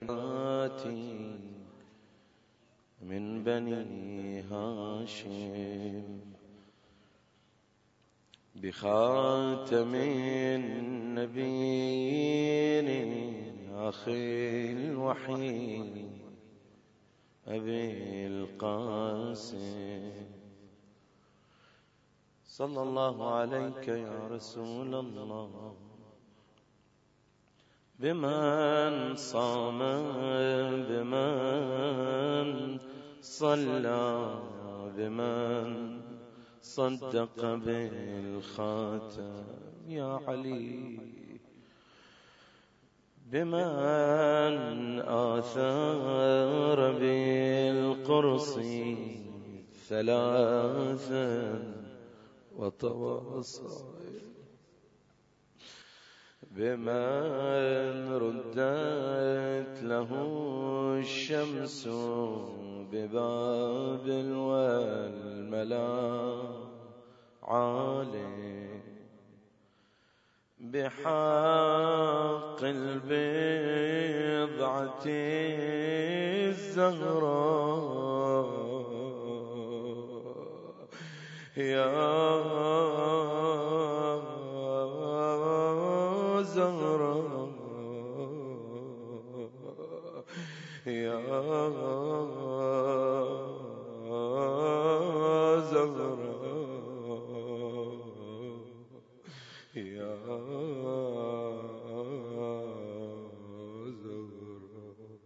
من بني هاشم بخاتم النبيين أخي الوحيد أبي القاسم صلى الله عليك يا رسول الله. بمن صام بمن صلى بمن صدق بالخاتم يا علي، بمن آثر بالقرص ثلاثا وتواصل، بمن ردت له الشمس ببابل والملا عالي، بحق البضعة الزهراء يا زهراء يا زهراء يا زهراء،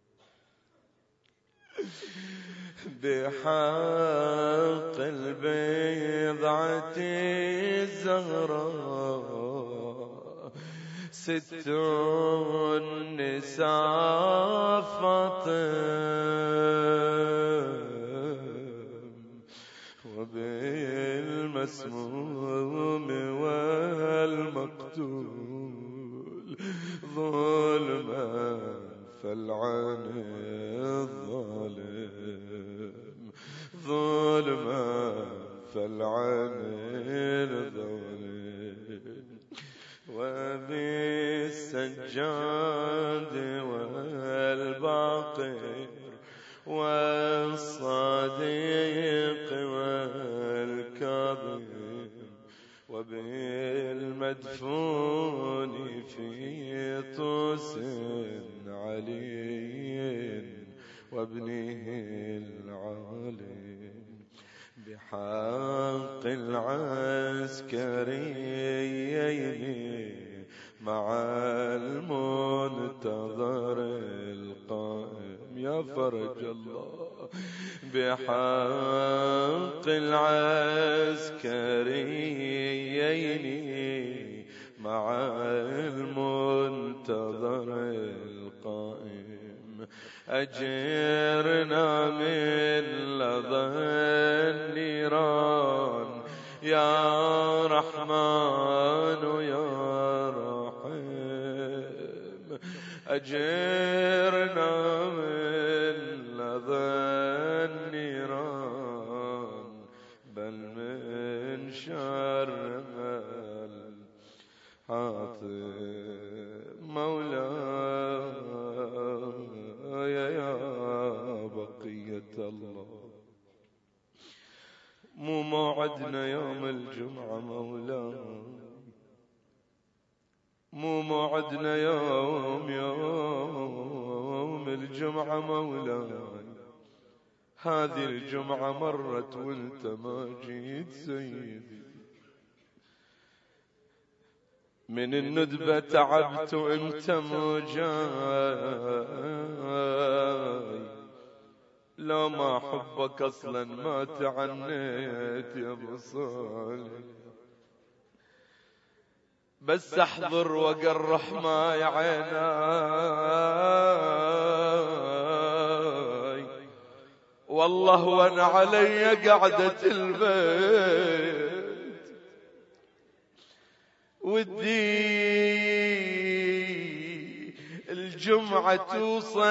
بحق البضعة الزهراء ست النساء فاطم، وبالمسموم والمقتول ظلما فالعن الظالم، ظلما فالعن الظالم، وبالسجاد والباقر والصديق والكاظم، وبالمدفون في طوس علي وابنه العالم، بحق العسكريين مع المنتظر القائم يا فرج الله، بحق العسكريين مع المنتظر القائم، أجرنا من لظى النيران يا رحمن يا رحيم، أجرنا من لظى النيران بل من شر الحاطم، مولاي يا بقية الله. مو موعدنا يوم الجمعة مولاي، مو موعدنا يوم الجمعة مولاي، هذه الجمعة مرت وانت ما جيت سيدي، من الندبة تعبت وانت مو جاي، لو ما حبك اصلا ما تعنيت يا ابو صالح، بس احضر وقرح ماي عيناي، والله وانا علي قعدة البيت، ودي الجمعة توصل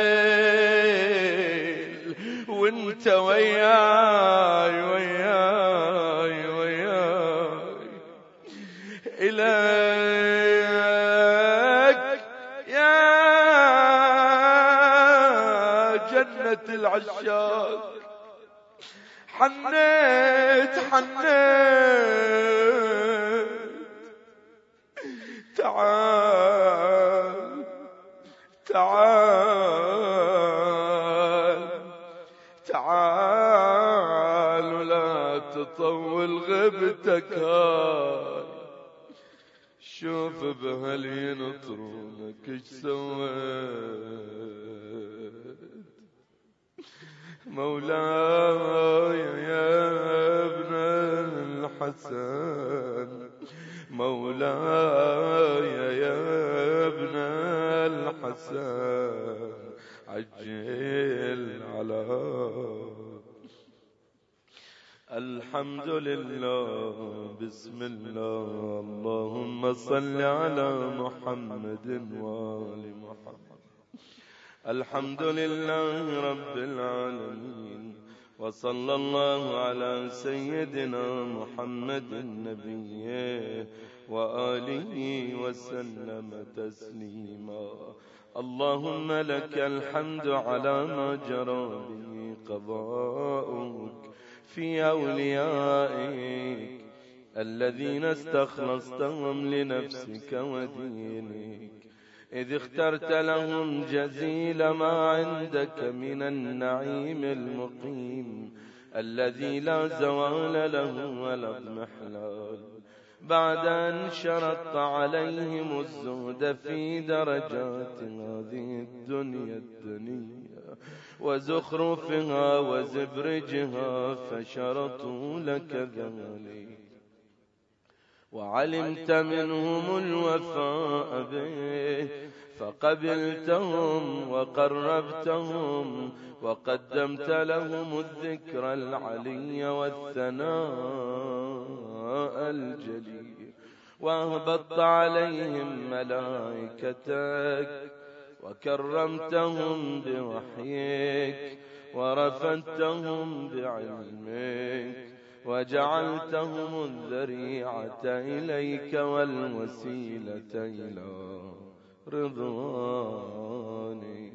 وانت وياي وياي وياي إليك يا جنة العشاق. حنيت تعال تعال تعال ولا تطول غبتك هاي. شوف بهل ينطرونك ايش سويت. مولاي يا ابن الحسن، مولاي يا ابن الحسن، عجل على. الحمد لله، بسم الله، اللهم صل على محمد وآل محمد. الحمد لله رب العالمين، وصلى الله على سيدنا محمد النبي وآله وسلم تسليما. اللهم لك الحمد على ما جرى به قضاؤك في أوليائك الذين استخلصتهم لنفسك ودينك، إذ اخترت لهم جزيل ما عندك من النعيم المقيم الذي لا زوال له ولا اضمحلال، بعد أن شرطت عليهم الزهد في درجات هذه الدنيا وزخرفها وزبرجها، فشرطوا لك ذلك، وعلمت منهم الوفاء به فقبلتهم وقربتهم، وقدمت لهم الذكر العلي والثناء الجليل، وأهبطت عليهم ملائكتك، وكرمتهم بوحيك، ورفدتهم بعلمك، وجعلتهم الذريعة إليك والوسيلة إلى رضوانك.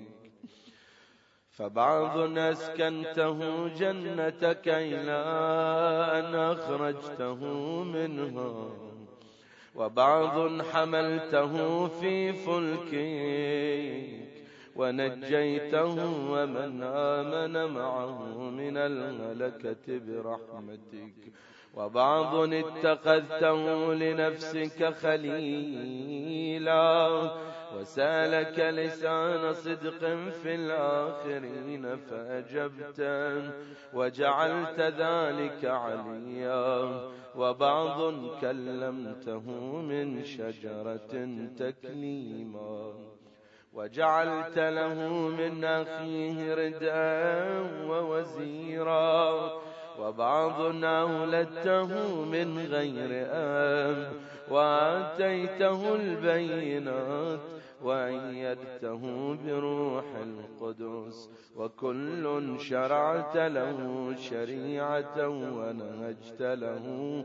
فبعض أسكنته جنتك إلى أن أخرجته منها، وبعض حملته في فلكك ونجيته ومن آمن معه من الهلكة برحمتك، وبعض اتخذته لنفسك خليلا، وسالك لسان صدق في الآخرين فأجبته وجعلت ذلك عليا، وبعض كلمته من شجرة تكليما، وجعلت له من أخيه ردءا ووزيرا، وبعض أولدته من غير أب، وآتيته البينات وأيدته بروح القدس، وكل شرعت له شريعة ونهجت له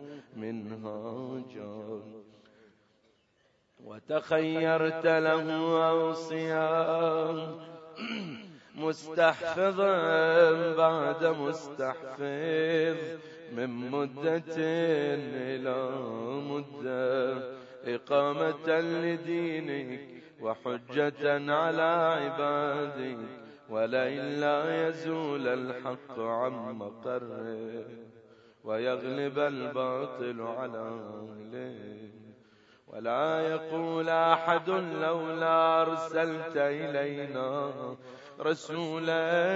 منهاجا، وتخيرت له أوصياء مستحفظا بعد مستحفظ، من مدة إلى مدة، إقامة لدينك وحجة على عبادك، ولئن لا يزول الحق عن مقره ويغلب الباطل على أهله، ولا يقول أحد لولا أرسلت إلينا رسولا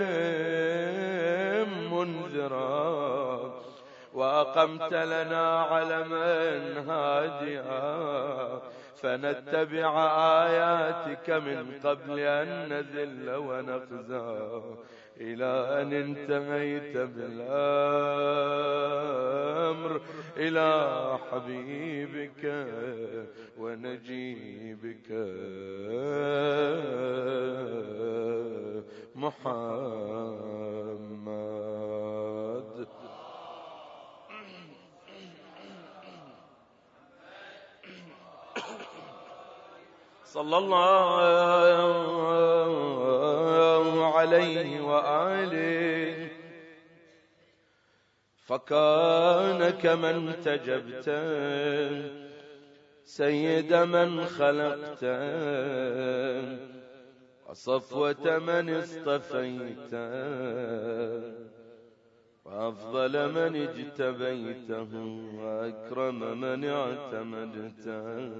منذرا، وأقمت لنا علما هادئا، فنتبع آياتك من قبل أن نذل ونخزى، إلى أن انتهيت بالأمر إلى حبيبك ونجيبك محمد. صلى الله عليه وآله، فكان كمن انتجبت سيد من خلقت وصفوة من اصطفيت وأفضل من اجتبيته وأكرم من اعتمدته.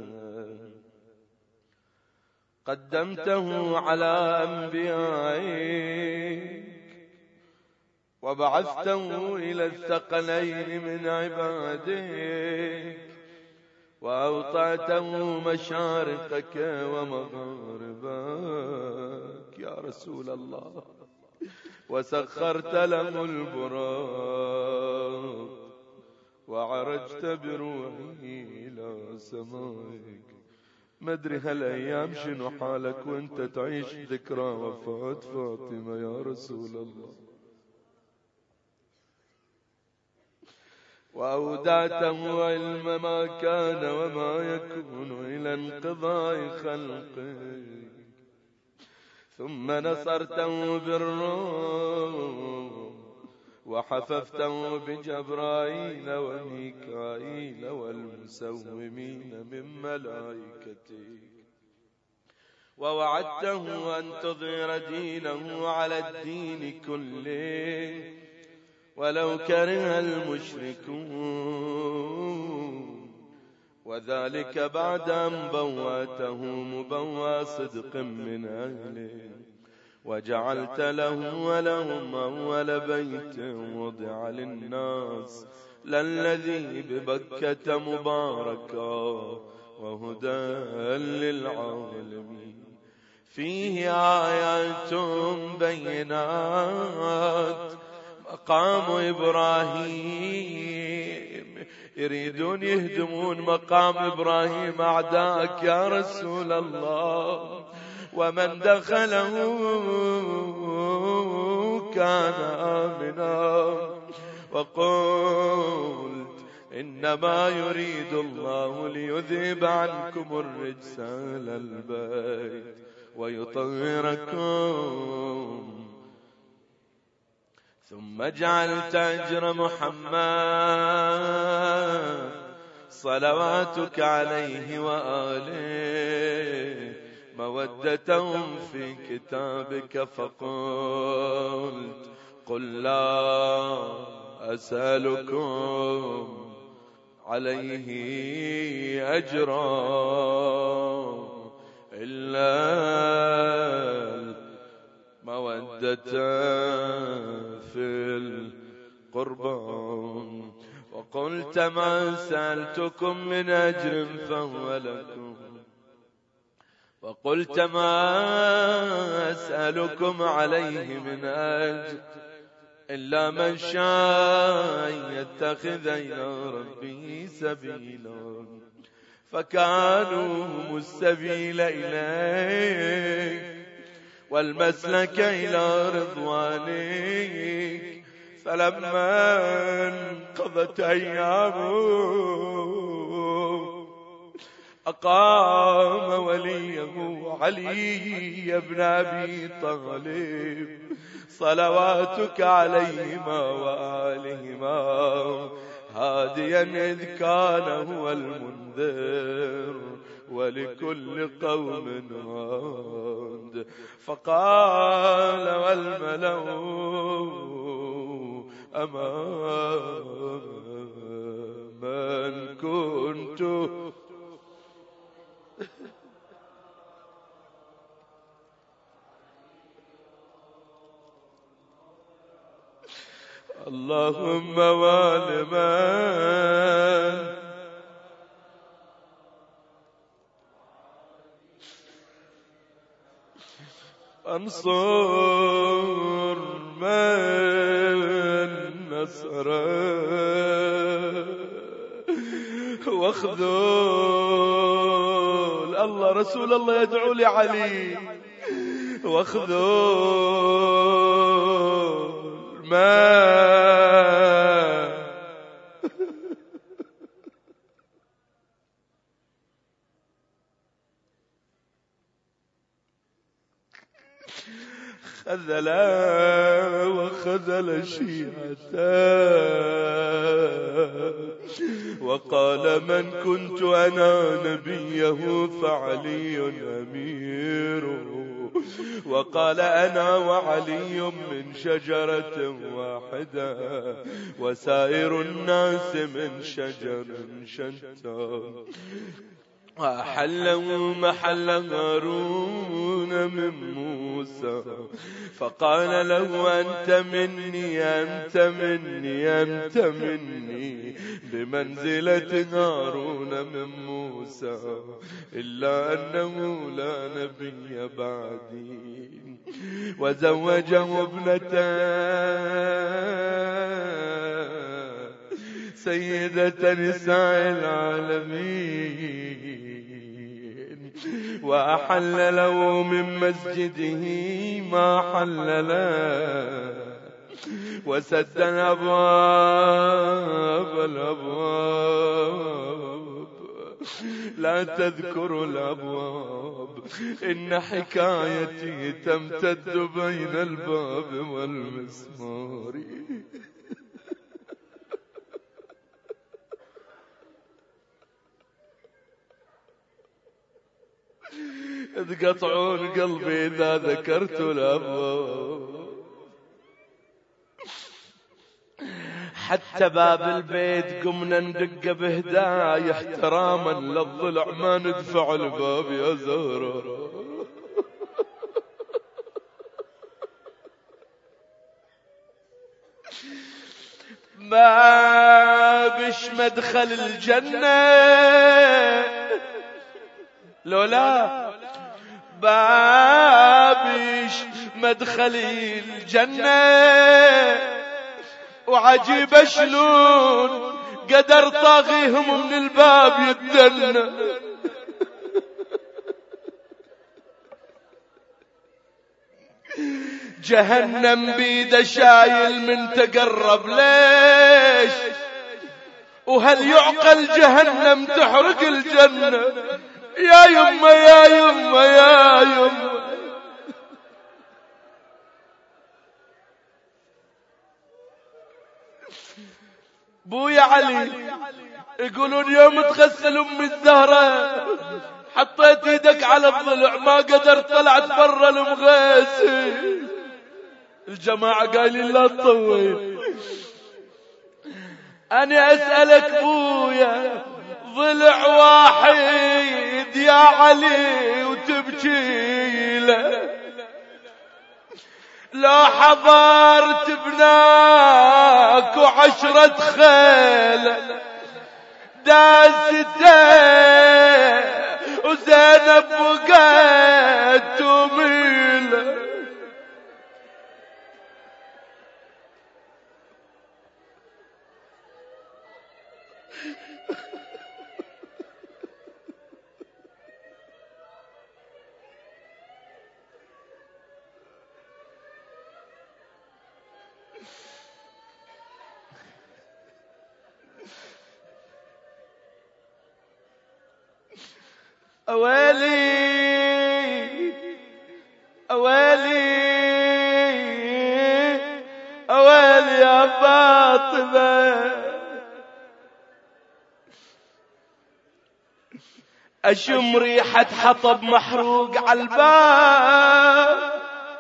قدمته على أنبيائك وبعثته إلى الثقلين من عبادك وأوطعته مشارقك ومغاربك يا رسول الله، وسخرت له البراق وعرجت بروحي إلى سمائك. ما ادري هالأيام شنو حالك وانت تعيش ذكرى وفاة فاطمة يا رسول الله. وأودعته علم ما كان وما يكون إلى انقضاء خلقك، ثم نصرته بالروح وحففته بجبرائيل وميكائيل والمسومين من ملائكتك، ووعدته أن تظهر دينه على الدين كله ولو كره المشركون، وذلك بعد أن بواته مبوى صدق من أهله، وجعلت له ولهم أول بيت وضع للناس للذي ببكة مباركا وهدى للعالمين، فيه آيات بينات مقام إبراهيم. يريدون يهدمون مقام إبراهيم أعداءك يا رسول الله، ومن دخله كان آمنا. وقلت إنما يريد الله ليذهب عنكم الرجس أهل البيت ويطهركم. ثم جعلت أجر محمد صلواتك عليه وآله مودتهم في كتابك، فقلت قل لا أسألكم عليه أجرا إلا مودة في القربان. وقلت ما سألتكم من أجر فهو لكم، وقلت ما أسألكم عليه من أجر إلا من شاء يتخذ إلى ربه سبيلا، فكانوا هم السبيل إليك والمسلك إلى رضوانك. فلما انقضت أيامه أقام وليه علي بن أبي طالب صلواتك عليهما وآلهما هاديا إذ كان هو المنذر ولكل قوم هاد. فقال والملأ أما من كنت اللهم والمن انصر من نصر واخذل. الله رسول الله يدعو لعلي واخذل ما خذلا وخذل شيعته وقال من كنت أنا نبيه فعلي أميره، وقال أنا وعلي من شجرة واحدة وسائر الناس من شجر شتى. وأحلوا محل هارون من موسى فقال له أنت مني أنت مني أنت مني بمنزلة هارون من موسى، إلا أنه لا نبي بعدي. وزوجه ابنته سيدة نساء العالمين، وأحل له من مسجده ما حل له، وسد الأبواب لا تذكر الأبواب، إن حكايتي تمتد بين الباب والمسمار. تقطعون قلبي إذا ذكرت الأبواب. حتى باب البيت قمنا ندق بهدايا احتراما للضلع ما ندفع الباب يا زهرة. ما بش مدخل الجنة لولا بابش مدخل الجنة، وعجيب شلون قدر طاغيهم من الباب يدنا. جهنم بيده شايل من تقرب ليش، وهل يعقل جهنم تحرق الجنة؟ يا يمه يا يمه يا يمه. بويا علي يقولون يوم تغسل أم الزهرة حطيت ايدك على الضلع ما قدرت طلعت برا المغسل. الجماعة قايلين لا تطول. أنا أسألك بويا ضلع واحد يا علي وتبكي له، لا حضرت بناك وعشرة خيل داسته وزينب بقت تميل. أويلي أويلي أويلي يا فاطمة، أشم ريحة حطب محروق عالباب،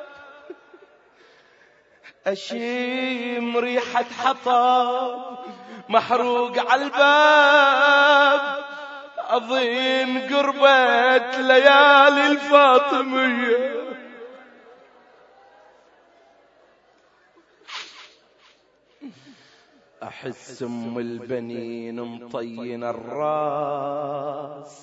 أشم ريحة حطب محروق عالباب، أظن قربت ليالي الفاطمية. أحس أم البنين مطين الراس،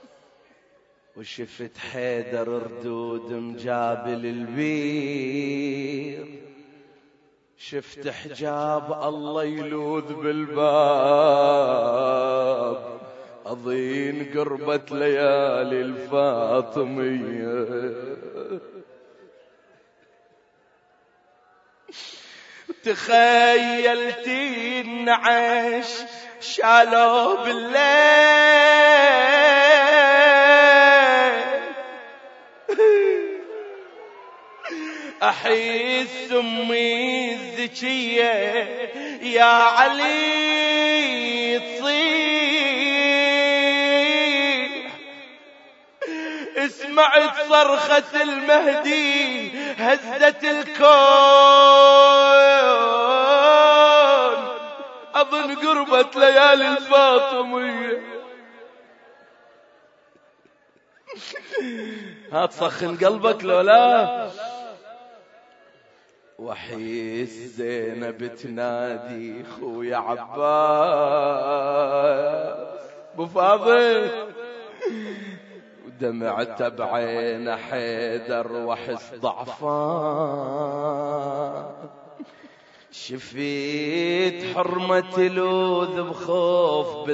وشفت حيدر ردود مجابل البير، شفت حجاب الله يلوذ بالباب، أظن قربت ليالي الفاطمية. تخيلت النعش شالوا بالليل، أحس أمي الذكية يا علي تصيح، اسمعت صرخة المهدي هزت الكون، أظن قربت ليالي الفاطمية. هات سخن قلبك لو لا. وحيس زينب تنادي خويا عباس ابو فاضل، ودمعت بعين حيدر وحس ضعفان، شفيت حرمة لوذ بخوف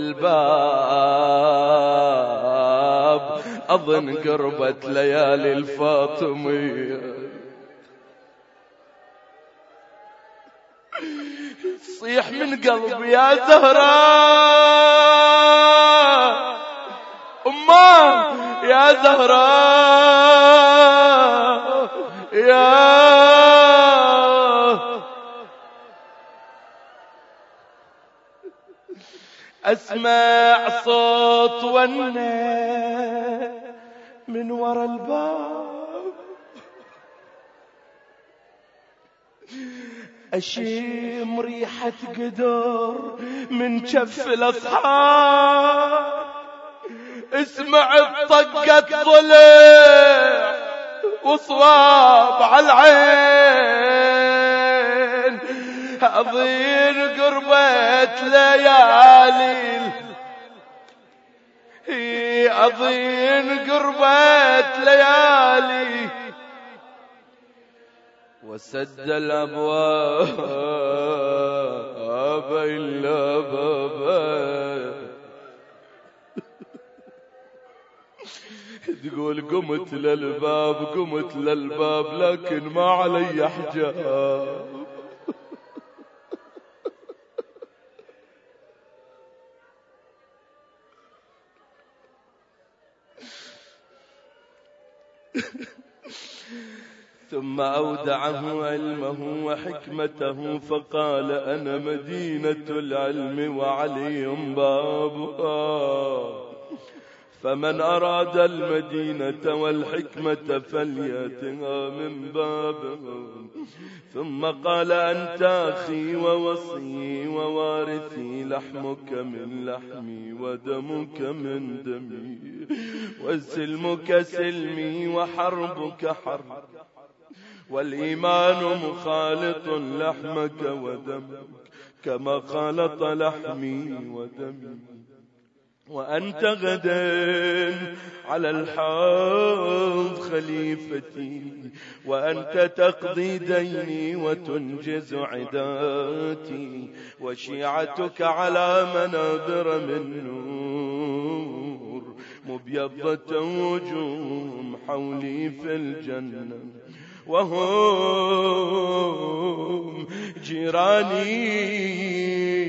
بالباب، أظن قربت ليالي الفاطمية. صيح من قلبي يا زهراء، أمه يا زهراء يا أسمع صوت ونه من ورا الباب، أشم ريحة قدر من كف الأصحاب، اسمع طقة ضلع وصواب على العين، أظن قربت ليالي، أظن قربت ليالي، وسد الأبواب إلا بابا. تقول قمت للباب قمت للباب لكن ما علي حجاب. ثم أودعه علمه وحكمته فقال أنا مدينة العلم وعلي بابها، فمن أراد المدينة والحكمة فليأتها من بابها. ثم قال أنت أخي ووصي ووارثي، لحمك من لحمي ودمك من دمي، وسلمك سلمي وحربك حرب، والإيمان مخالط لحمك ودمك كما خالط لحمي ودمي. وأنت غدا على الحوض خليفتي، وأنت تقضي ديني وتنجز عداتي، وشيعتك على منابر من نور مبيضة وجوههم حولي في الجنة، وهم جيراني،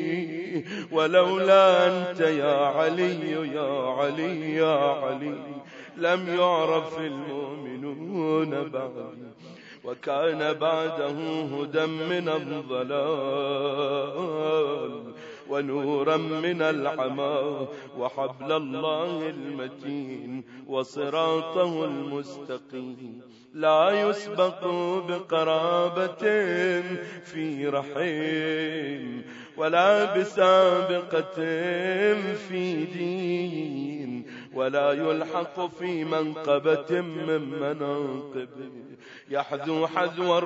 ولولا أنت يا علي يا علي يا علي لم يعرف المؤمنون بعدي. وكان بعده هدى من الضلال ونورا من العمى، وحبل الله المتين وصراطه المستقيم، لا يسبق بقرابة في رحم، ولا بسابقة في دين، ولا يلحق في منقبة من مناقبه، يحذو حذو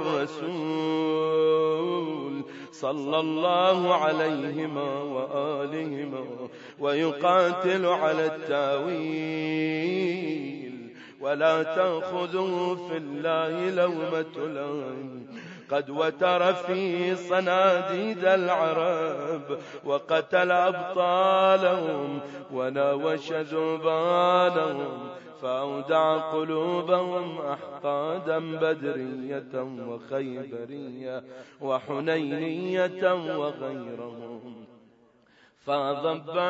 الرسول صلى الله عليهما وآلهما، ويقاتل على التاويل، ولا تأخذه في الله لومة لائم، قد وتر في صناديد العرب، وقتل أبطالهم وناوش ذبانهم، فأودع قلوبهم أحقادا بدرية وخيبرية وحنينية وغيرهم، فضبت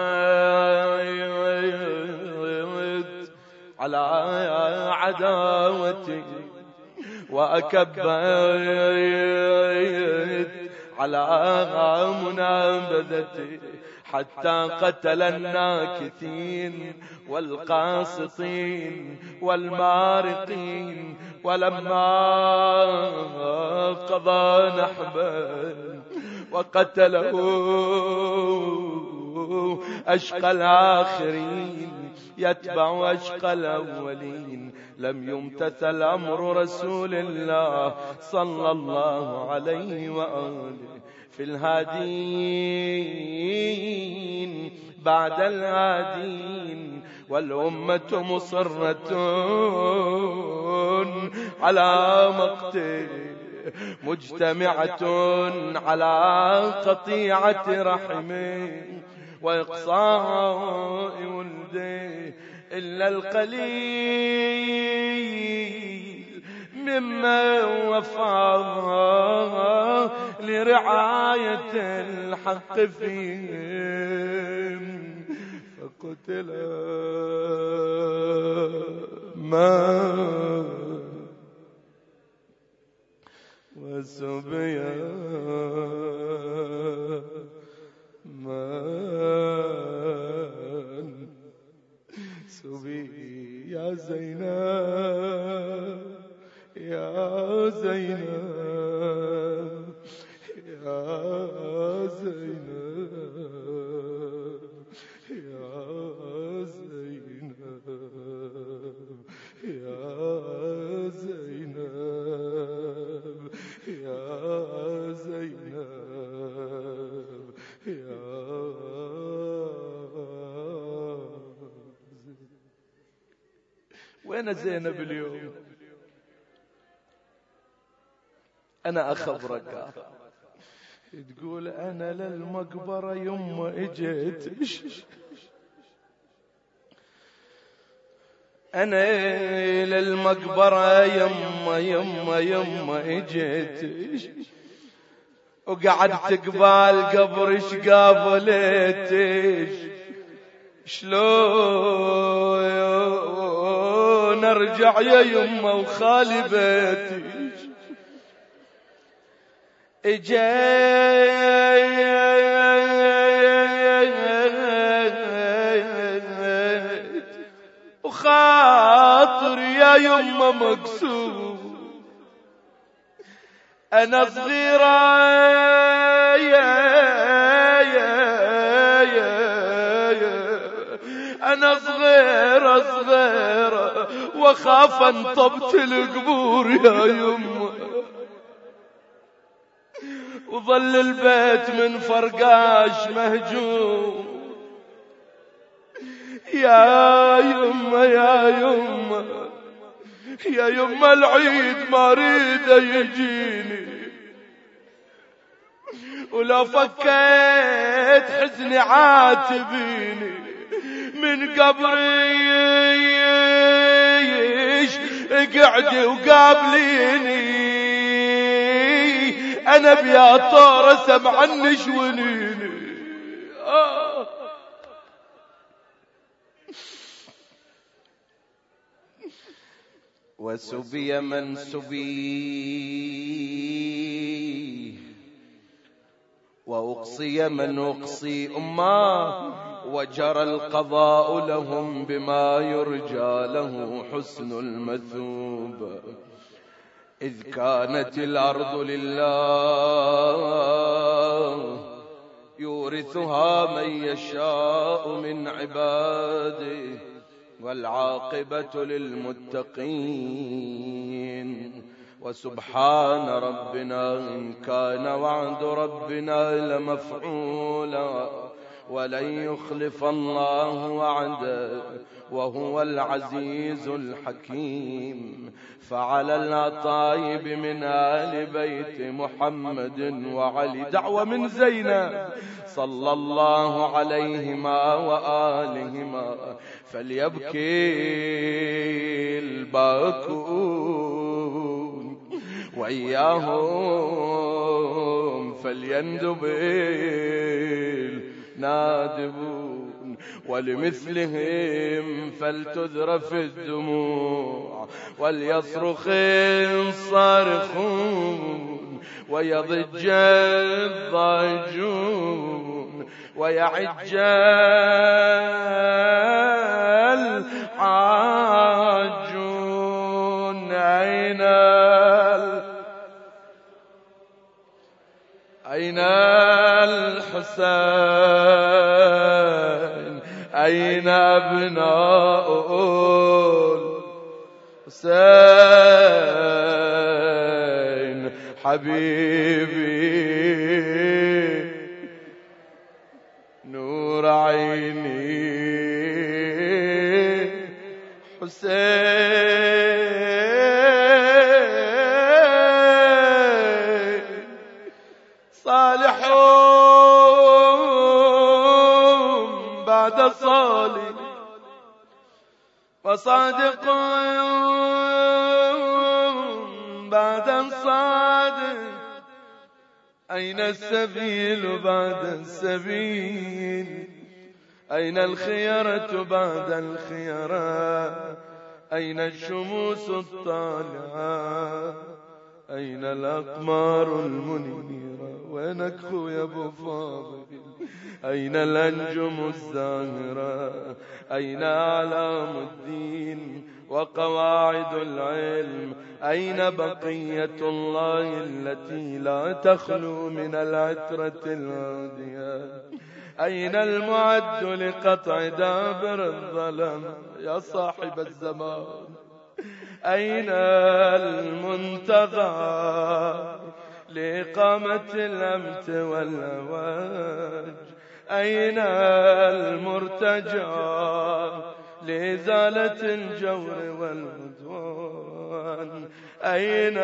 على عداوتي وأكبت على منابذته حتى قتل الناكثين والقاسطين والمارقين. ولما قضى نحبا وقتله أشقى الآخرين يتبع أشقى الأولين، لم يمتثل أمر رسول الله صلى الله عليه وآله في الهادين بعد الهادين. والأمة مصرة على مقته مجتمعة على قطيعة رحمه وإقصاء ولده، إلا القليل ممن وفى لرعاية الحق فيهم فقتل ما وسبي من سبي. يا زينب يا زينب يا زينب يا زينب يا زينب يا زينب يا وين زينب اليوم؟ أنا أخبرك، تقول أنا للمقبرة يما اجيت، أنا للمقبرة يما اجيت، وقعدت قبال قبرش قابلتش، شلون ارجع يا يما وخالي بيتي؟ اجيت وخاطر يا يما مكسور، انا صغيرة انا صغيرة وخاف انطبت القبور يا يما، وظل البيت من فرقاش مهجوم. يا يما يا يما يا يما العيد ما ريده يجيني، ولو فكيت حزني عاتبيني، من قبريش اقعدي وقابليني، أنا بيا طارة سمعني شونيني. وسبي من سبي وأقصي من أقصي أماه، وجرى القضاء لهم بما يرجى له حسن المثوب. إذ كانت الأرض لله يورثها من يشاء من عباده، والعاقبة للمتقين. وسبحان ربنا إن كان وعد ربنا لمفعولا، ولن يخلف الله وعده وهو العزيز الحكيم. فعلى الأطايب من آل بيت محمد وعلي دعوة من زينب صلى الله عليهما وآلهما، فليبكي الباكون وإياهم فليندب النادبون. ولمثلهم فلتذرف الدموع وليصرخ الصارخون ويضج الضاجون ويعج الحاجون. أين الحسين؟ أين أبناء الحسين؟ حبيبي نور عيني حسين. صالح بعد صالح وصادق بعد صادق. أين السبيل بعد السبيل؟ أين الخيرة بعد الخيرة؟ أين الشموس الطالعة؟ أين الأقمار المنيرة؟ وينك خويا أبو فاضل؟ أين الأنجم الزاهرة؟ أين أعلام الدين وقواعد العلم؟ أين بقية الله التي لا تخلو من العترة الهادية؟ أين المعد لقطع دابر الظلم يا صاحب الزمان؟ أين المنتظر لإقامة الأمت والأواج؟ أين المرتجى لإزالة الجور والعدوان؟ أين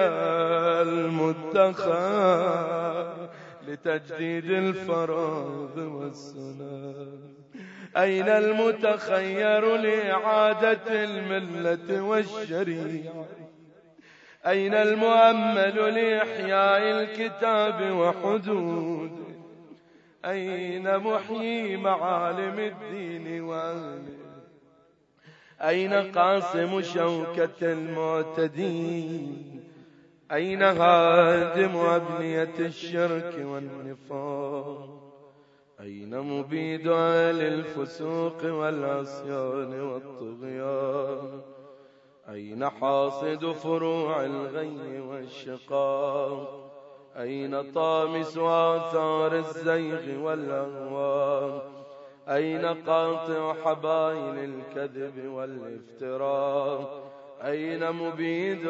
المدخر لتجديد الفراغ والسنان؟ أين المتخير لإعادة الملة والشريعة؟ أين المؤمل لإحياء الكتاب وحدوده؟ أين محيي معالم الدين وأهله؟ أين قاصم شوكة المعتدين؟ أين هادم أبنية الشرك والنفاق؟ أين مبيد أهل الفسوق والعصيان والطغيان؟ أين حاصد فروع الغي والشقاق؟ أين طامس آثار الزيغ والأهواء؟ أين قاطع حبائل الكذب والافتراء؟ أين مبيد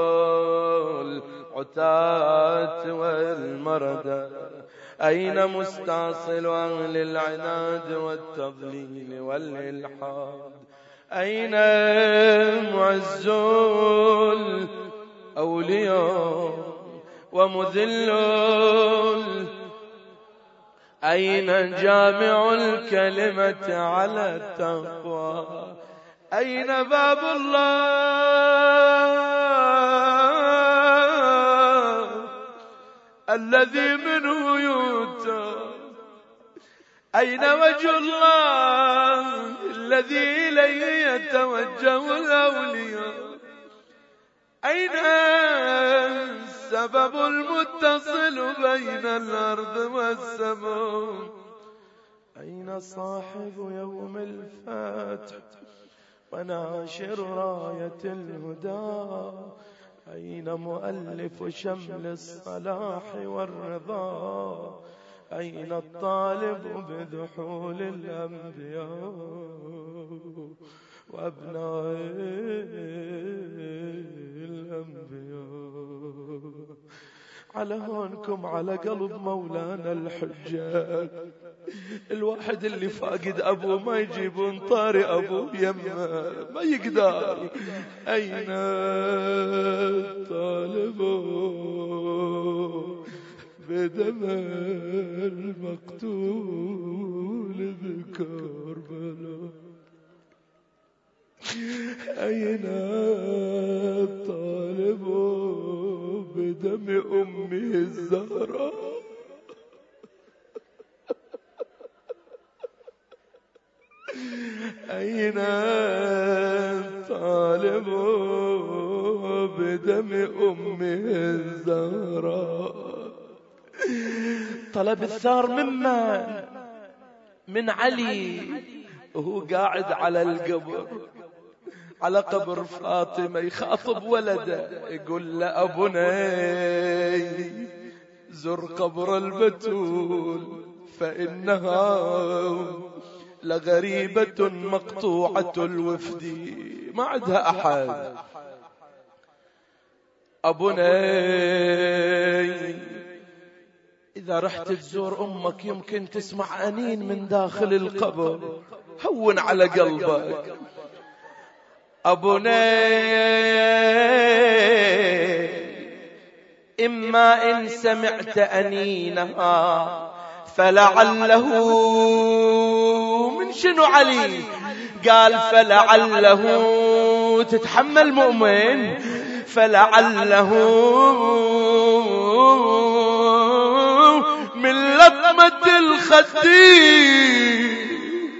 العتاة والمردة؟ أين مستعصل أهل العناد والتضليل والإلحاد؟ أين معز الأولياء ومذل؟ أين جامع الكلمة على التقوى؟ أين باب الله الذي منه يؤتى؟ أين وجه الله الذي إليه يتوجه الأولياء؟ أين السبب المتصل بين الأرض والسماء؟ أين صاحب يوم الفتح وناشر راية الهدى؟ أين مؤلف شمل الصلاح والرضا؟ أين الطالب بذحول الأنبياء وأبناء الأنبياء؟ على هونكم على قلب مولانا الحجاج. الواحد اللي فاقد أبوه ما يجيبون طاري أبوه يمه ما يقدر. أين الطالب بدم المقتول بكربلاء؟ أين الطالب بدم أمه الزهراء؟ فينا طالب بدم أمه الزهراء. طلب الثار من علي وهو قاعد على القبر، على قبر فاطمة، يخاطب ولده يقول له أبني زر قبر البتول فإنها لغريبة مقطوعة الوفد، ما عندها أحد. أبني إذا رحت تزور أمك يمكن تسمع أنين من داخل القبر، هون على قلبك. أبني إما إن سمعت أنينها فلعله من شنو علي؟ قال فلعله، تتحمل مؤمن، فلعله من لطمة الخدين.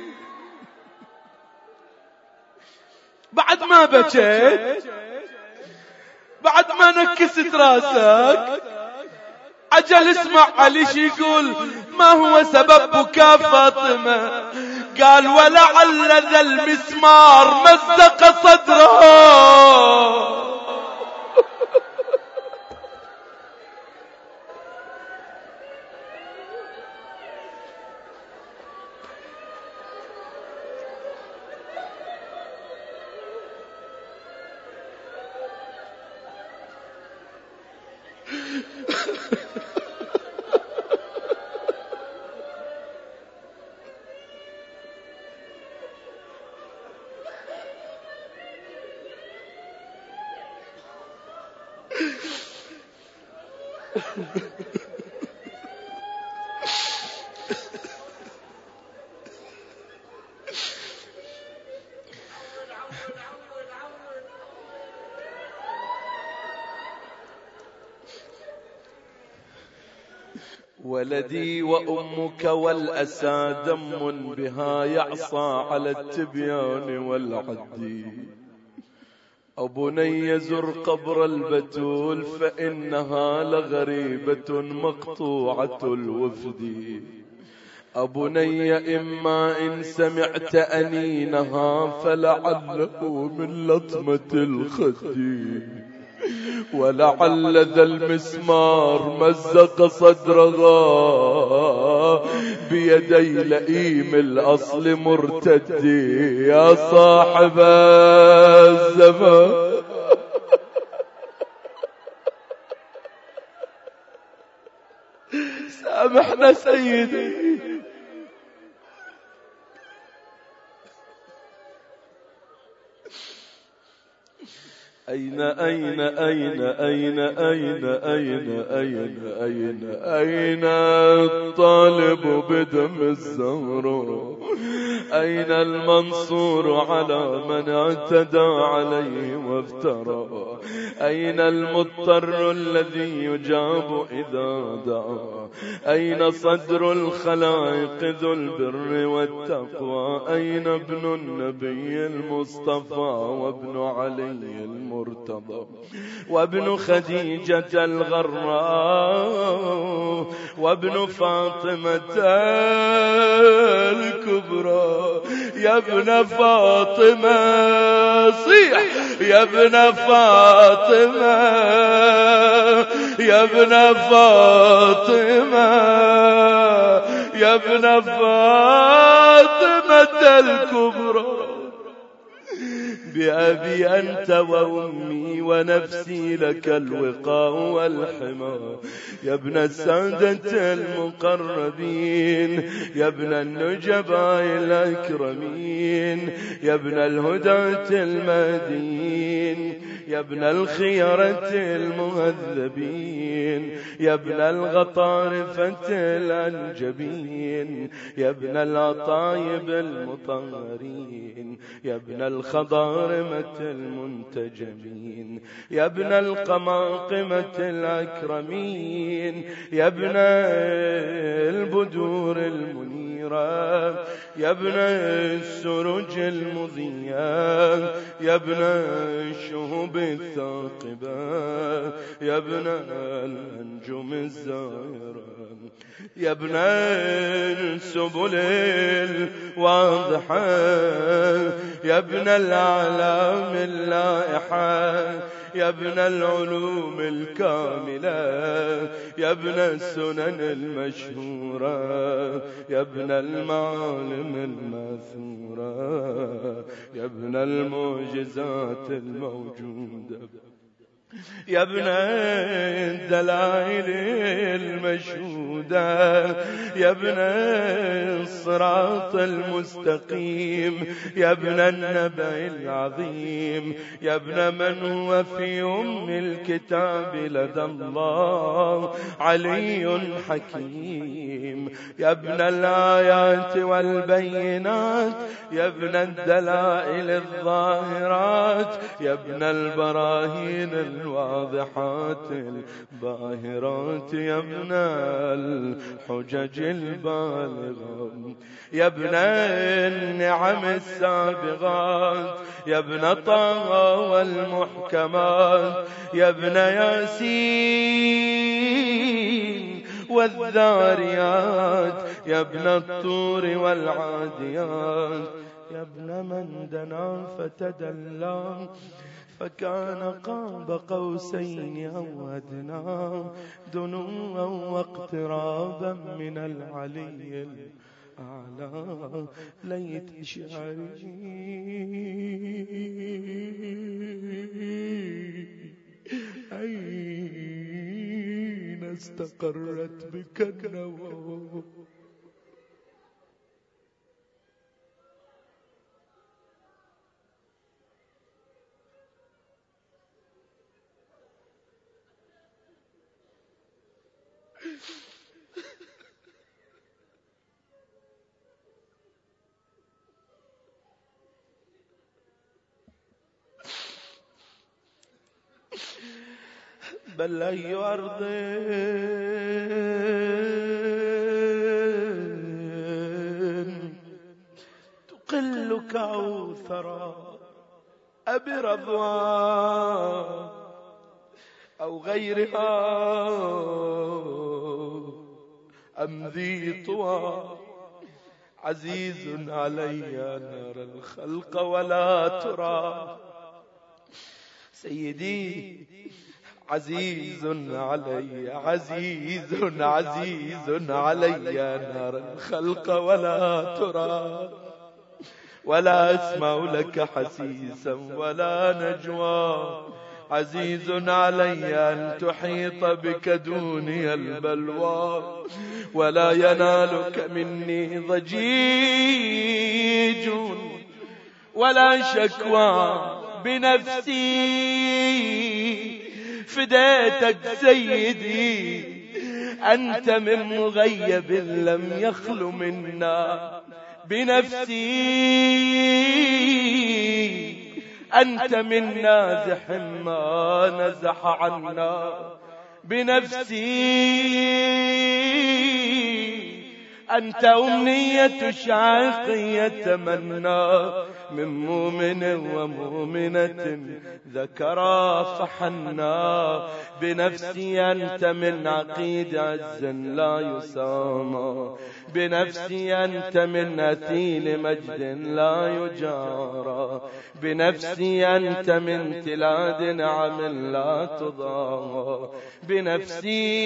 بعد ما بكيت، بعد ما نكست راسك، عجل اسمع علي شي يقول. ما هو سبب بكاء فاطمة؟ قال ولعل ذا المسمار مزق صدرها. ولدي وأمك والأسى دم بها يعصى على التبيان والعد. أبني زر قبر البتول فإنها لغريبة مقطوعة الوفد. أبني إما إن سمعت أنينها فلعله من لطمة الخد، ولعل ذا المسمار مزق صدرها بيدي لئيم الأصل مرتد. يا صاحب الزمان سامحنا سيدي. أين أين أين أين أين أين أين أين أين الطالب بدم الزهراء؟ أين المنصور على من اعتدى عليه وافترى؟ أين المضطر الذي يجاب إذا دعا؟ أين صدر الخلائق ذو البر والتقوى؟ أين ابن النبي المصطفى وابن علي المرتضى وابن خديجة الغراء وابن فاطمة الكبرى؟ يا ابن فاطمة صيح، يا ابن فاطمة، يا ابن فاطمة، يا ابن فاطمة الكبرى. بأبي أنت وأمي ونفسي لك الوقاء والحمى. يا ابن السادة المقربين، يا ابن النجباء الأكرمين، يا ابن الهداة المهديين، يا ابن الخيرة المهذبين، يا ابن الغطارفة الأنجبين، يا ابن العطايب المطهرين، يا ابن الخضارمة المنتجمين، يا ابن القماقمة الأكرمين، يا ابن البدور المنيرة الزاهرة، يا ابن السروج المضية، يا ابن الشهب الثاقبة، يا ابن الأنجم الزاهرة، يا ابن السبل الواضحة، يا ابن الأعلام اللائحة، يا ابن العلوم الكاملة، يا ابن السنن المشهورة، يا ابن المعالم الماثورة، يا ابن المعجزات الموجودة، يا ابن الدلائل المشهودة، يا ابن الصراط المستقيم، يا ابن النبأ العظيم، يا ابن من هو في أم الكتاب لدى الله علي حكيم، يا ابن الآيات والبينات، يا ابن الدلائل الظاهرات، يا ابن البراهين الواضحات الباهرات، يا ابن الحجج البالغة، يا ابن النعم السابغات، يا ابن طه والمحكمات، يا ابن ياسين والذاريات، يا ابن الطور والعاديات، يا ابن من دنا فتدلى فكان قاب قوسين أو أدنى، دنوا واقترابا من العلي الأعلى. ليت شعري أين استقرت بك النوى. بل أي أرض تقلك أو ثرى أبي رضوان أو غيرها أم ذي طوى. عزيز علي نار الخلق ولا ترى. سيدي عزيز علي عزيز علي نار الخلق ولا ترى، ولا أسمع لك حسيسا ولا نجوى. عزيز علي أن تحيط بك دوني البلوى، ولا ينالك مني ضجيج ولا شكوى بنفسي. فديتك سيدي أنت من مغيب لم يخل منا بنفسي، أنت من نازح ما نزح عنا بنفسي. أنت أمنية شاق يتمنى من مؤمن ومؤمنة ذكرا فحنا بنفسي. أنت من عقيد عز لا يسامى بنفسي. أنت من أثيل مجد لا يجارى بنفسي. أنت من تلاد نعم لا تضاهى بنفسي.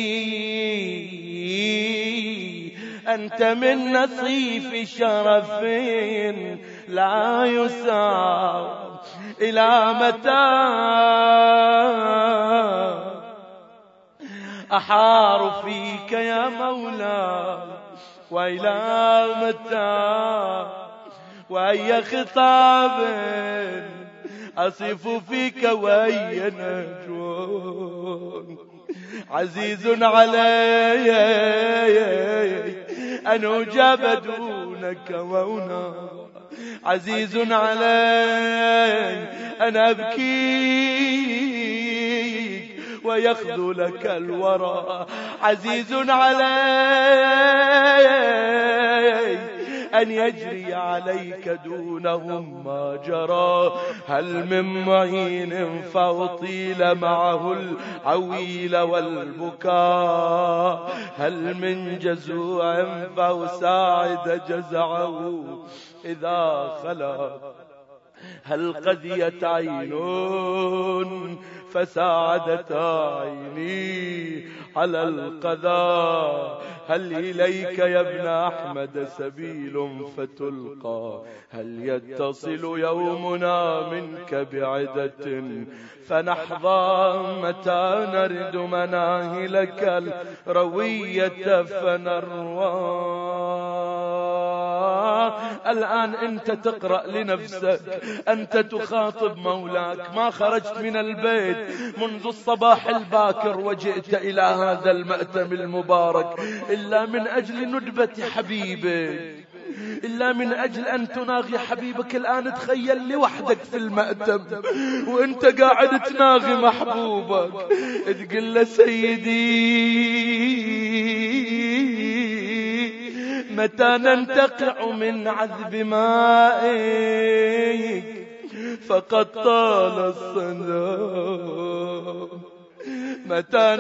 أنت من نصيف شرف لا يساوى. إلى متى أحار فيك يا مولاي، وإلى متى وأي خطاب أصف فيك وأي نجوى. عزيز علي أن أجاب دونك وأنا، عزيز علي أن أبكيك ويخذلك الورى. عزيز علي أن يجري عليك دونهم ما جرى. هل من معين فأطيل معه العويل والبكاء؟ هل من جزوع فأساعد جزعه إذا خلا؟ هل قذيت عين فساعدت عيني على القذى؟ هل إليك يا ابن أحمد سبيل فتلقى؟ هل يتصل يومنا منك بعدة فنحظى؟ متى نرد مناهلك الروية فنروى؟ الآن أنت تقرأ لنفسك، أنت تخاطب مولاك. ما خرجت من البيت منذ الصباح الباكر وجئت إلى هذا المأتم المبارك إلا من أجل ندبة حبيبك، إلا من أجل أن تناغي حبيبك. الآن تخيل لوحدك في المأتم وأنت قاعد تناغي محبوبك، تقول له سيدي متى ننتقع من عذب مائك؟ فقد طال الصدى. متى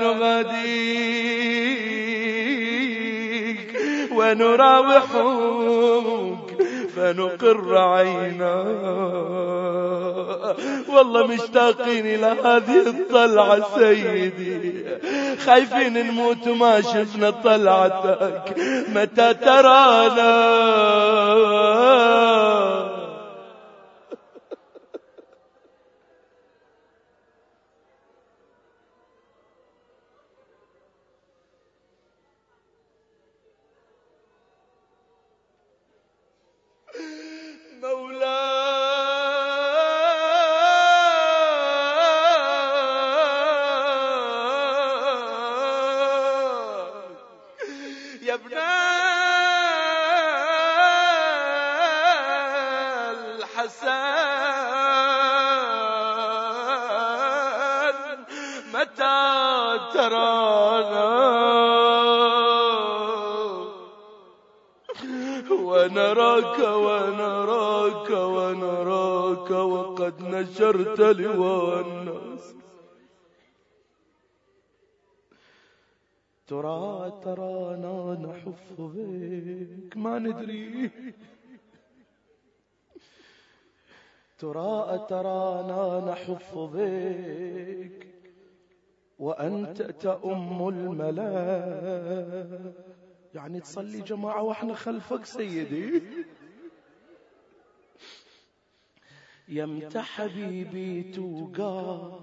نغاديك ونراوحك فنقر عينا؟ والله مشتاقين إلى هذه الطلعة سيدي، خايفين نموت ما شفنا طلعتك. متى ترانا؟ يا ابن الحسن متى ترانا ونراك ونراك ونراك وقد نشرت لواء الناس؟ ترانا نحف بك ما ندري، ترانا نحف بك وأنت تأم الملا. يعني تصلي جماعة واحنا خلفك سيدي. يمت حبيبي توقف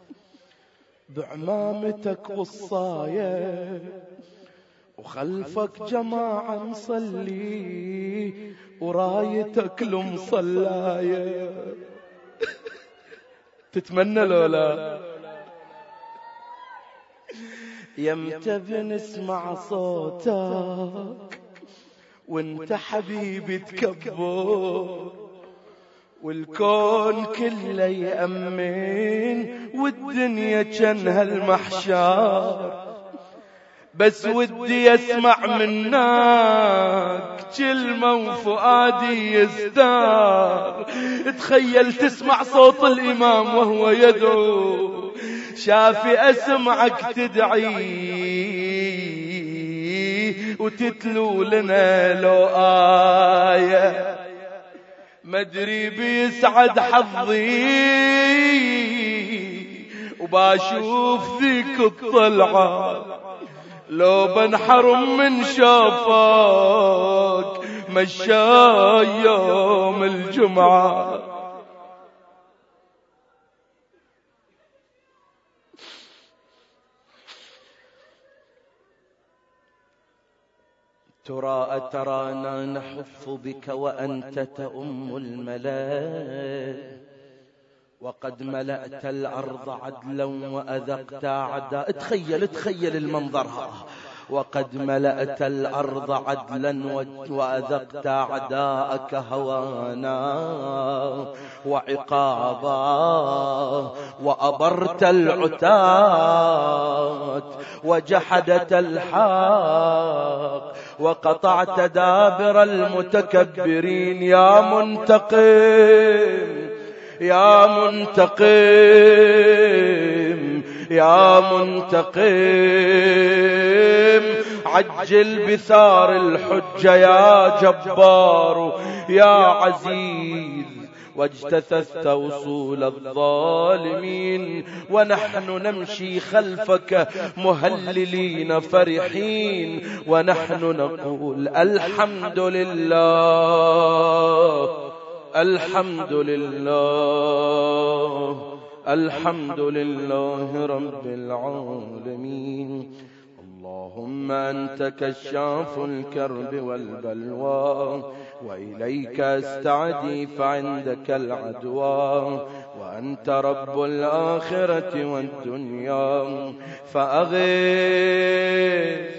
بعمامتك والصاية وخلفك جماعة نصلي ورايتك المصلاية. تتمنى لولا يمت بنسمع صوتك وانت حبيبي تكبر والكون كله يأمن والدنيا جنها المحشار. بس ودي اسمع منك كلمة وفؤادي يزدار. تخيل تسمع صوت الإمام وهو يدعو، شافي أسمعك تدعي وتتلو لنا لو آية. مدري بيسعد حظي وباشوف ذيك الطلعة لو بنحرم من شافك مشاي يوم الجمعة. ترانا نحف بك وأنت تأم الملا وقد ملأت الأرض عدلا وأذقت أعداء. تخيل المنظر هذا وقد ملأت الأرض عدلا وأذقت أعداءك هوانا وعقابا، وأبرت العتاة وجحدت الحق، وقطعت دابر المتكبرين. يا منتقم يا منتقم يا منتقم، عجل بثار الحجة يا جبار يا عزيز. واجتثثت وصول الظالمين، ونحن نمشي خلفك مهللين فرحين، ونحن نقول الحمد لله الحمد لله الحمد لله رب العالمين. اللهم أنت كشاف الكرب والبلوى، وإليك أستعدي فعندك العدوى، وأنت رب الآخرة والدنيا فأغث.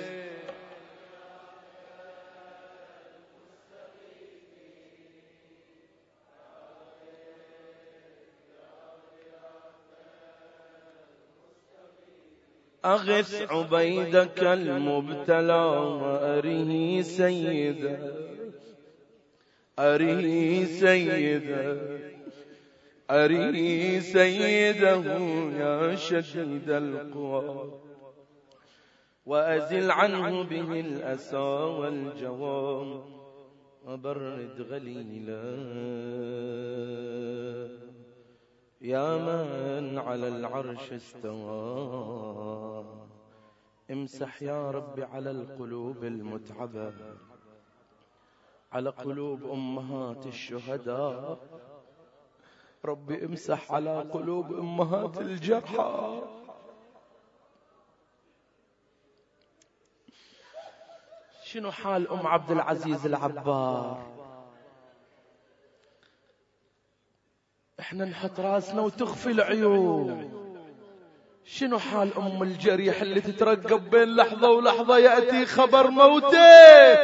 أغث عبيدك المبتلى وأره سيدا، أره سيدا، أره سيده يا شديد القوى، وأزل عنه به الأسى والجوام، وبرد غليلا يا من على العرش استوى. امسح يا رب على القلوب المتعبة، على قلوب أمهات الشهداء، رب امسح على قلوب أمهات الجرحى. شنو حال أم عبد العزيز العبار؟ احنا نحط راسنا وتخفي العيون. شنو حال أم الجريح اللي تترقب بين لحظة ولحظة يأتي خبر موته؟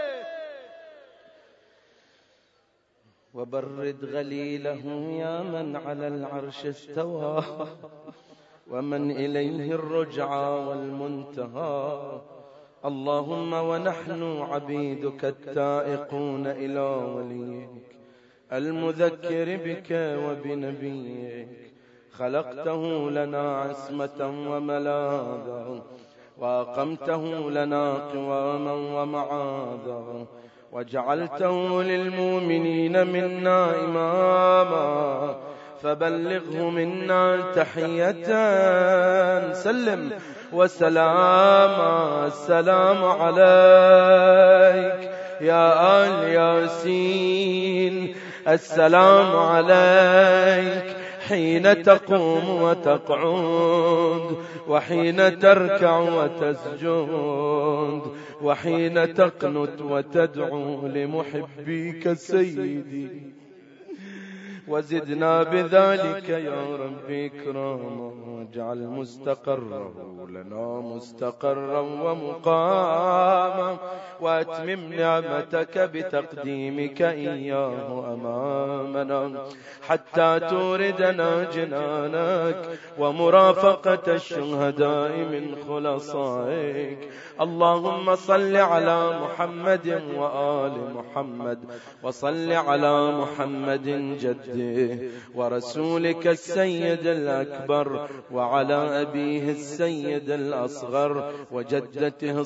وبرد غليله يا من على العرش استوى، ومن إليه الرجعى والمنتهى. اللهم ونحن عبيدك التائقون إلى وليك المذكر بك وبنبيك، خلقته لنا عصمة وملاذا، وأقمته لنا قواما ومعاذا، وجعلته للمؤمنين منا إماما، فبلغه منا تحية سلم وسلاما. السلام عليك يا آل ياسين، السلام عليك حين تقوم وتقعد، وحين تركع وتسجد، وحين تقنت وتدعو لمحبيك سيدي. وزدنا بذلك يا رب إكراما، واجعل مستقره لنا مستقرا ومقاما، وأتمم نعمتك بتقديمك إياه أمامنا، حتى توردنا جنانك ومرافقة الشهداء من خلصائك. اللهم صل على محمد وآل محمد، وصل على محمد جده ورسولك السيد الأكبر، وعلى أبيه السيد الأصغر، وجدته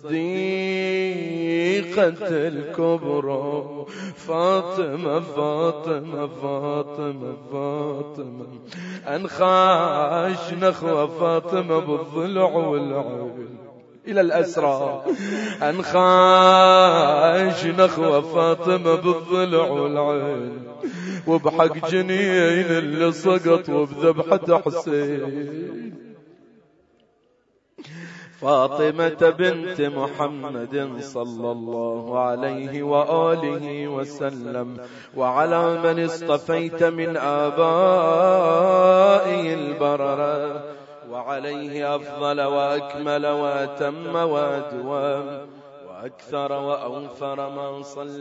الصديقة الكبرى فاطمة فاطمة فاطمة فاطمة، أنخاش نخوة فاطمة بالضلع والعين إلى الأسرى، أنخاش نخوة فاطمة بالضلع والعين، وبحق جنين اللي سقط وبذبحة حسين. فاطمة بنت محمد صلى الله عليه وآله وسلم، وعلى من اصطفيت من آبائه البررة، وعليه أفضل وأكمل وأتم وأدوم وأكثر وأوفر ما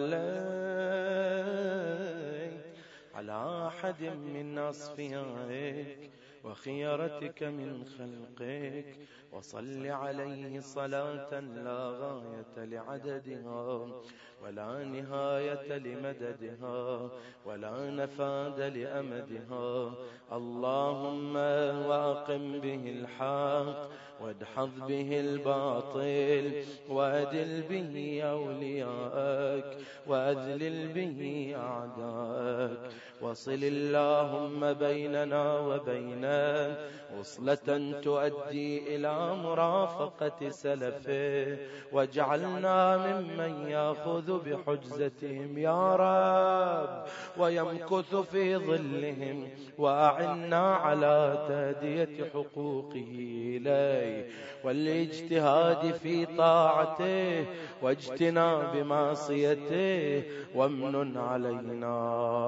صليت على أحد من أصفيائك وخيرتك من خلقك، وصل عليه صلاة لا غاية لعددها ولا نهاية لمددها ولا نفاد لأمدها. اللهم وأقم به الحق وادحض به الباطل وأدل به أولياءك وأذلل به أعداءك. وصل اللهم بيننا وبينك وصلة تؤدي إلى مرافقة سلفه، واجعلنا ممن يأخذ بحجزتهم يا رب ويمكث في ظلهم، وأعنا على تأدية حقوقه إليه والاجتهاد في طاعته واجتناب معصيته، وامنن علينا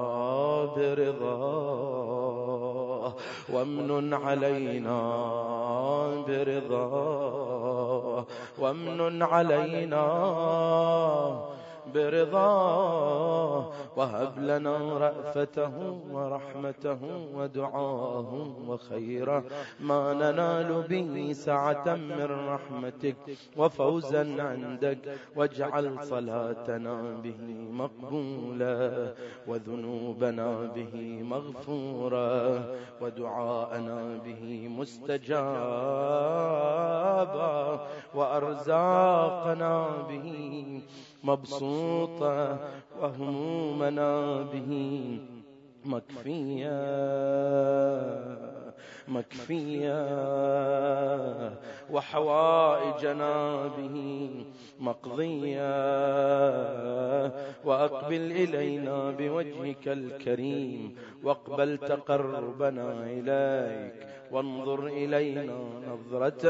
برضاه وامنن علينا برضاه وامنن علينا برضاه، وهب لنا رأفته ورحمته ودعاه وخيره ما ننال به سعة من رحمتك وفوزا عندك، واجعل صلاتنا به مقبولة وذنوبنا به مغفورة ودعاءنا به مستجابا وأرزاقنا به مبسوطة وهمومنا به مكفية وحوائجنا به مقضية. وأقبل إلينا بوجهك الكريم واقبل تقربنا إليك، وانظر إلينا نظرة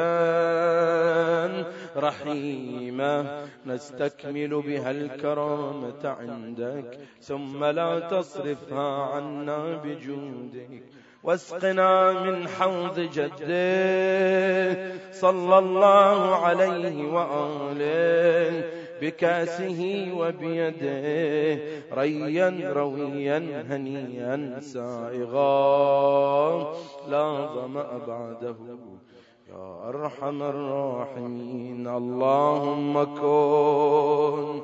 رحيمة نستكمل بها الكرامة عندك، ثم لا تصرفها عنا بجودك. واسقنا من حوض جده صلى الله عليه وآله بكاسه وبيده ريا رويا هنيا سائغا لا ظمأ بعده يا أرحم الراحمين. اللهم كن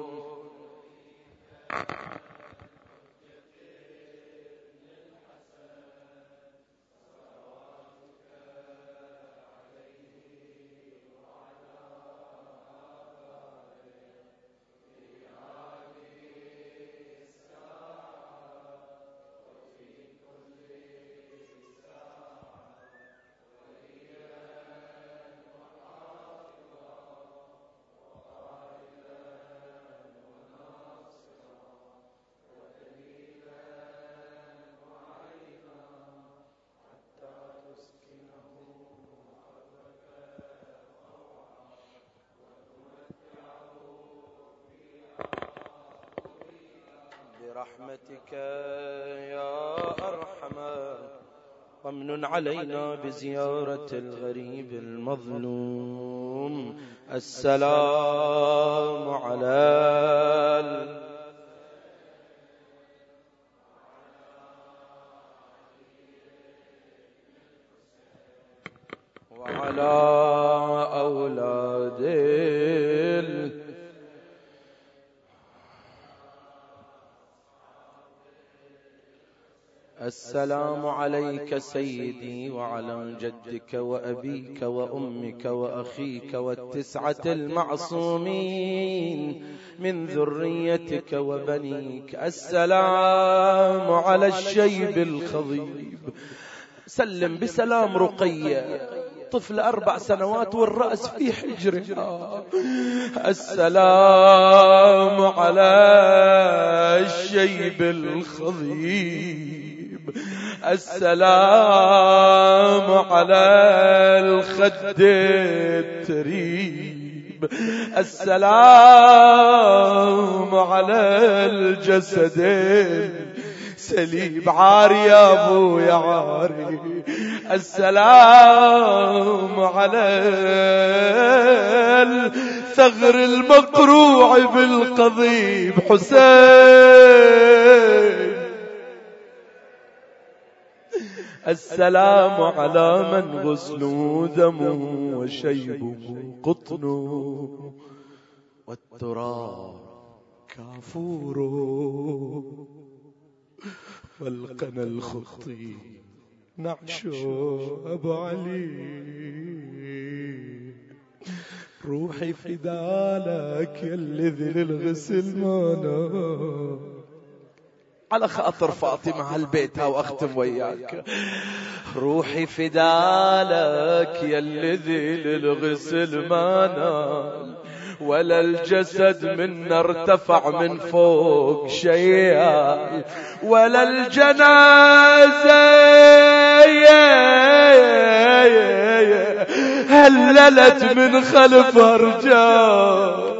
برحمتك يا أرحم. وامنن علينا بزيارة الغريب المظلوم. السلام على وعلى أولاد السلام عليك سيدي وعلى جدك وأبيك وأمك وأخيك والتسعة المعصومين من ذريتك وبنيك. السلام على الشيب الخضيب. سلم بسلام رقية طفل 4 سنوات والرأس في حجرها. السلام على الشيب الخضيب. السلام على الخد التريب. السلام على الجسد سليب. عاري يا ابو يا عاري. السلام على الثغر المقروع بالقضيب حسين. السلام على من غسله دمه وشيبه قطنه والتراب كافوره والقنا الخطي نعشو أبو علي. روحي فدالك يلي ذي للغسل مانا. على خاطر فاطمة هالبيتها واختم وياك. روحي فدالك يلي ذي للغسل مانا ولا الجسد منا ارتفع من فوق شيال ولا الجنازة هللت من خلف رجال.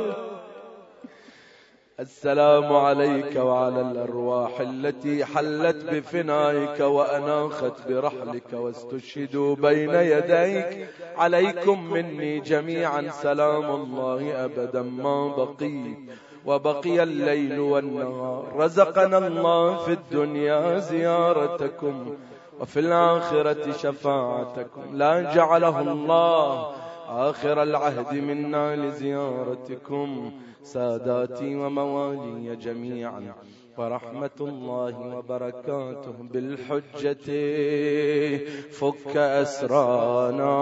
السلام عليك وعلى الأرواح التي حلت بفنائك وأناخت برحلك واستشهدوا بين يديك. عليكم مني جميعا سلام الله أبدا ما بقيت وبقي الليل والنهار. رزقنا الله في الدنيا زيارتكم وفي الآخرة شفاعتكم. لا جعله الله آخر العهد منا لزيارتكم ساداتي وموالي جميعا. ورحمة الله وبركاته بالحجة فك أسرانا،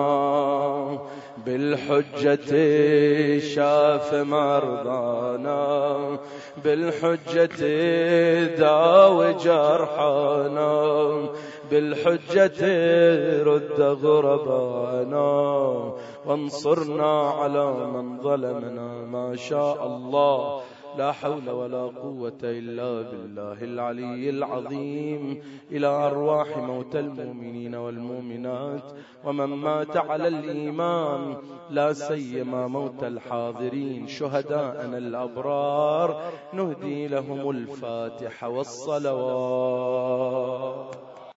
بالحجة شاف مرضانا، بالحجة داو جرحانا، بالحجة رد غربانا، وانصرنا على من ظلمنا. ما شاء الله لا حول ولا قوة إلا بالله العلي العظيم. إلى أرواح موتى المؤمنين والمؤمنات ومن مات على الإيمان، لا سيما موتى الحاضرين شهداءنا الأبرار، نهدي لهم الفاتحة والصلوات.